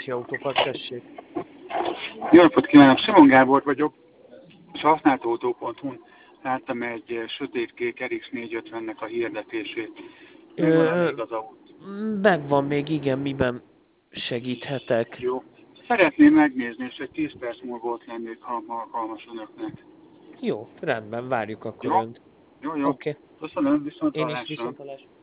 Kocsi Autópark, tessék. Jó napot kívánok, Simon Gábor vagyok, és a használtautó.hu-n láttam egy sötétkék RX450-nek a hirdetését. Megvan még az autó? Megvan még, igen, miben segíthetek? Jó. Szeretném megnézni, és egy 10 perc múlva ott lennék, ha alkalmas önöknek. Jó, rendben, várjuk akkor Jó? önt. Jó. Oké. Köszönöm, viszont Én is hallásra. viszontlátásra.